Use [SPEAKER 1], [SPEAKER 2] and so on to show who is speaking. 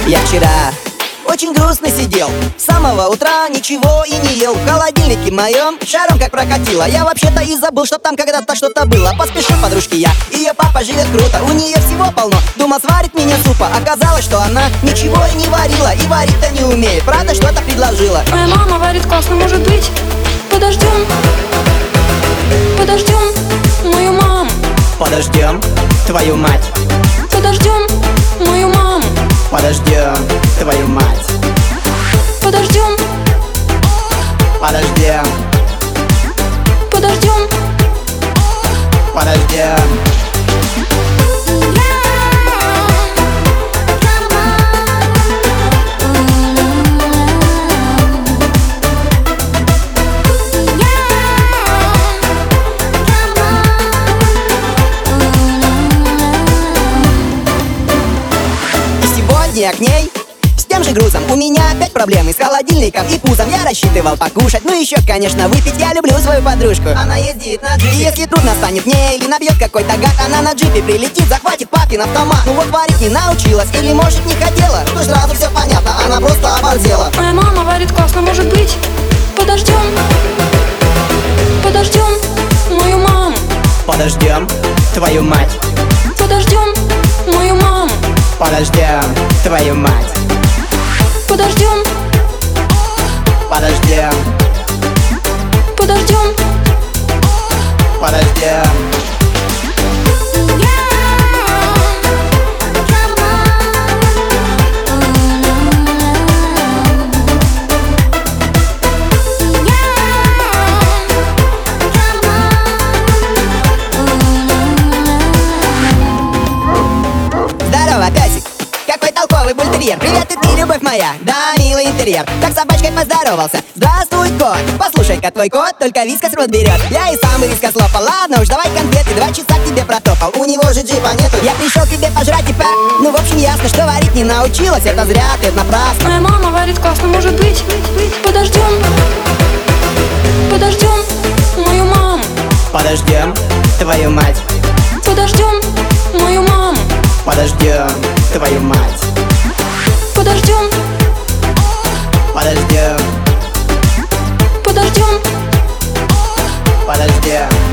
[SPEAKER 1] Я вчера очень грустно сидел, с самого утра ничего и не ел. В холодильнике моем шаром как прокатило. Я вообще-то и забыл, что там когда-то что-то было. Поспешил к подружке я, ее папа живет круто. У нее всего полно, думал сварит мне супа. Оказалось, что она ничего и не варила, и варить-то не умеет, правда что-то предложила.
[SPEAKER 2] Моя мама варит классно, может быть. Подождем, подождем мою маму.
[SPEAKER 1] Подождем твою мать.
[SPEAKER 2] Подождем мою маму.
[SPEAKER 1] Подождем твою мать.
[SPEAKER 2] Подождем,
[SPEAKER 1] Подождем,
[SPEAKER 2] подождем.
[SPEAKER 1] подождем. Я к ней с тем же грузом. У меня опять проблемы с холодильником и пузом. Я рассчитывал покушать, ну еще, конечно, выпить. Я люблю свою подружку, она ездит на джипе. И если трудно станет мне или набьет какой-то гад, она на джипе прилетит, захватит папин автомат. Ну вот варить не научилась или может не хотела. Тут сразу все понятно, она просто оборзела.
[SPEAKER 2] Моя мама варит классно, может быть. Подождем, подождем мою маму.
[SPEAKER 1] Подождем твою мать.
[SPEAKER 2] Подождем мою маму.
[SPEAKER 1] Подождем твою мать.
[SPEAKER 2] Подождем,
[SPEAKER 1] Подождем,
[SPEAKER 2] подождем.
[SPEAKER 1] подождем. Здорово, песик! Какой толковый бультерьер! Привет, и ты, любовь моя! Да, милый интерьер! Как с собачкой поздоровался! Здравствуй, кот! Послушай-ка, твой кот только вискас в рот берет. Я и сам вискас лопал. Ладно уж, давай конфеты, 2 часа к тебе протопал. У него же джипа нету. Я пришел к тебе пожрать типа. Ну, в общем, ясно, что варить не научилась. Это зря, ты напрасно.
[SPEAKER 2] Моя мама варит классно, может быть. Подождем, подождем мою маму.
[SPEAKER 1] Подождем твою мать.
[SPEAKER 2] Подождем мою маму.
[SPEAKER 1] Подождем твою мать.
[SPEAKER 2] Подождем,
[SPEAKER 1] Подождем,
[SPEAKER 2] подождем.
[SPEAKER 1] подождем.